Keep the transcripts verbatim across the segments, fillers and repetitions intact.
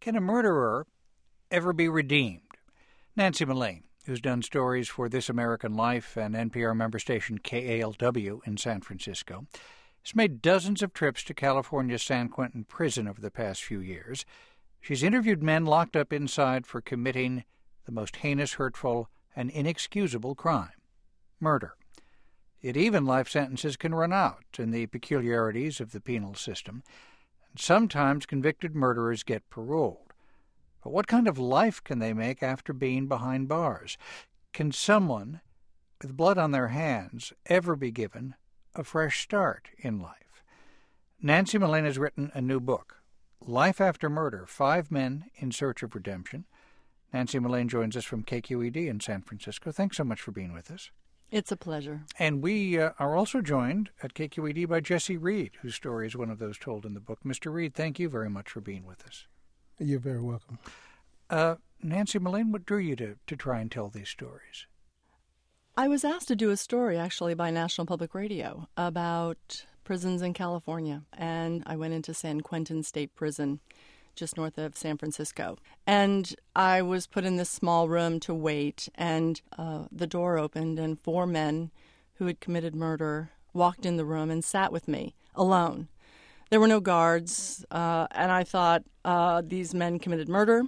Can a murderer ever be redeemed? Nancy Mullane, who's done stories for This American Life and N P R member station K A L W in San Francisco, has made dozens of trips to California's San Quentin prison over the past few years. She's interviewed men locked up inside for committing the most heinous, hurtful, and inexcusable crime: murder. Yet even life sentences can run out in the peculiarities of the penal system, and sometimes convicted murderers get paroled. But what kind of life can they make after being behind bars? Can someone with blood on their hands ever be given a fresh start in life? Nancy Mullane has written a new book, Life After Murder, Five Men in Search of Redemption. Nancy Mullane joins us from K Q E D in San Francisco. Thanks so much for being with us. It's a pleasure. And we uh, are also joined at K Q E D by Jesse Reed, whose story is one of those told in the book. Mister Reed, thank you very much for being with us. You're very welcome. Uh, Nancy Mullane, what drew you to, to try and tell these stories? I was asked to do a story, actually, by National Public Radio about prisons in California, and I went into San Quentin State Prison, just north of San Francisco. And I was put in this small room to wait, and uh, the door opened, and four men who had committed murder walked in the room and sat with me, alone. There were no guards, uh, and I thought, uh, these men committed murder.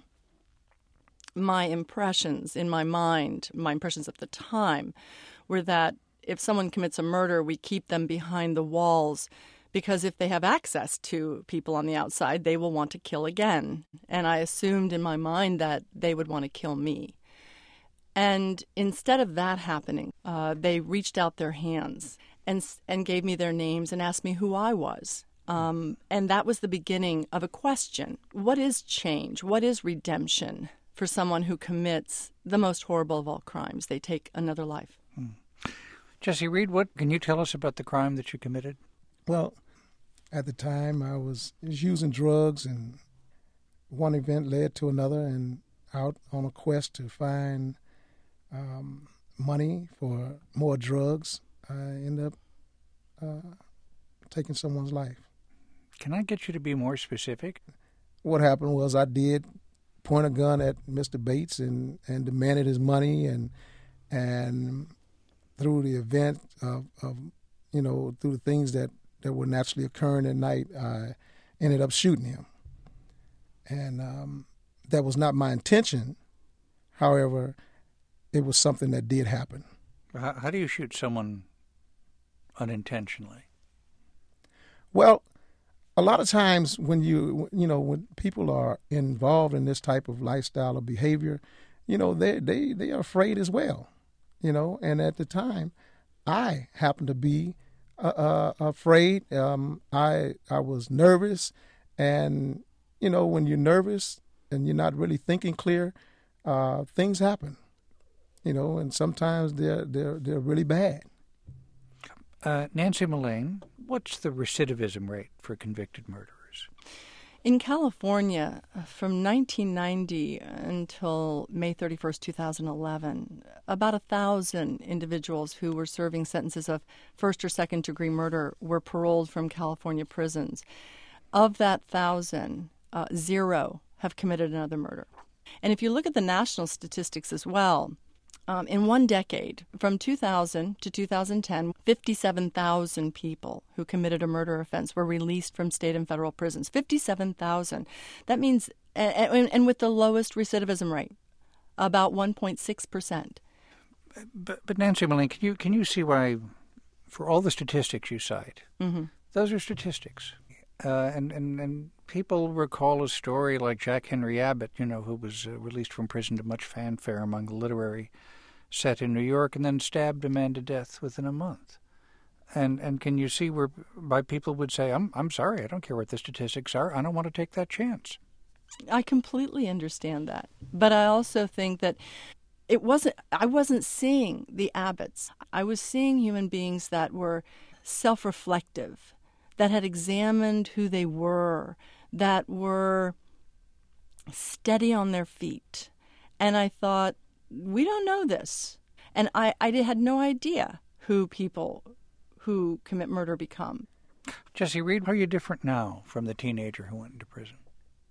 My impressions in my mind, my impressions at the time, were that if someone commits a murder, we keep them behind the walls, because if they have access to people on the outside, they will want to kill again. And I assumed in my mind that they would want to kill me. And instead of that happening, uh, they reached out their hands and and gave me their names and asked me who I was. Um, and that was the beginning of a question. What is change? What is redemption for someone who commits the most horrible of all crimes? They take another life. Hmm. Jesse Reed, what can you tell us about the crime that you committed? Well, at the time, I was, was using drugs, and one event led to another, and out on a quest to find um, money for more drugs, I ended up uh, taking someone's life. Can I get you to be more specific? What happened was I did point a gun at Mister Bates and, and demanded his money, and and through the event of, of you know, through the things that, that were naturally occurring at night, I ended up shooting him. And um, that was not my intention. However, it was something that did happen. How, how do you shoot someone unintentionally? Well, a lot of times when you, you know, when people are involved in this type of lifestyle or behavior, you know, they, they, they are afraid as well, you know, and at the time, I happened to be uh, uh, afraid. Um, I, I was nervous, and, you know, when you're nervous and you're not really thinking clear, uh, things happen, you know, and sometimes they're, they're, they're really bad. Uh, Nancy Mullane, what's the recidivism rate for convicted murderers? In California, from nineteen ninety until May thirty-first, two thousand eleven, about a thousand individuals who were serving sentences of first or second degree murder were paroled from California prisons. Of that thousand, uh, zero have committed another murder. And if you look at the national statistics as well, Um, in one decade, from two thousand to two thousand ten, fifty-seven thousand people who committed a murder offense were released from state and federal prisons. fifty-seven thousand. That means, and, and with the lowest recidivism rate, about one point six percent. But, but Nancy Mullane, can you, can you see why, for all the statistics you cite, mm-hmm. those are statistics. Uh, and, and, and people recall a story like Jack Henry Abbott, you know, who was uh, released from prison to much fanfare among the literary set in New York and then stabbed a man to death within a month. And and can you see where by people would say, I'm I'm sorry, I don't care what the statistics are, I don't want to take that chance. I completely understand that. But I also think that it wasn't, I wasn't seeing the Abbotts. I was seeing human beings that were self-reflective, that had examined who they were, that were steady on their feet. And I thought, we don't know this. And I, I had no idea who people who commit murder become. Jesse Reed, how are you different now from the teenager who went into prison?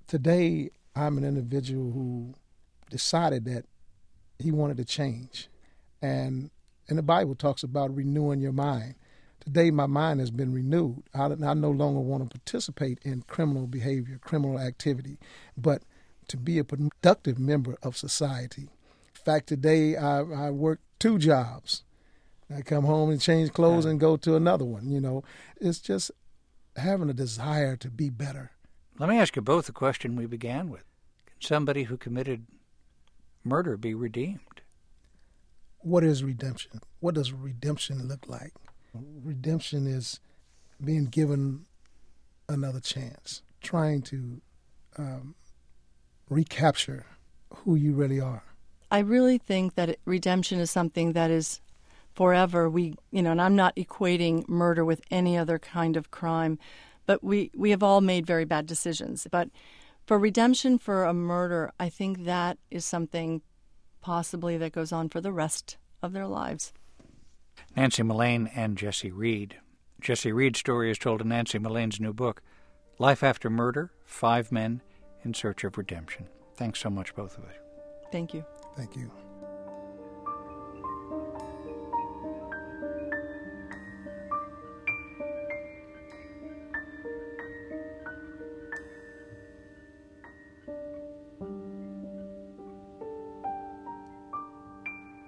Today, I'm an individual who decided that he wanted to change. And, and the Bible talks about renewing your mind. Today, my mind has been renewed. I, I no longer want to participate in criminal behavior, criminal activity, but to be a productive member of society. In fact, today I, I work two jobs. I come home and change clothes and go to another one. You know, it's just having a desire to be better. Let me ask you both the question we began with. Can somebody who committed murder be redeemed? What is redemption? What does redemption look like? Redemption is being given another chance, trying to um, recapture who you really are. I really think that it, redemption is something that is forever. We, you know, and I'm not equating murder with any other kind of crime, but we, we have all made very bad decisions. But for redemption for a murder, I think that is something possibly that goes on for the rest of their lives. Nancy Mullane and Jesse Reed. Jesse Reed's story is told in Nancy Mullane's new book, Life After Murder, Five Men in Search of Redemption. Thanks so much, both of you. Thank you. Thank you.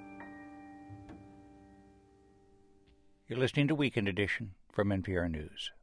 You're listening to Weekend Edition from N P R News.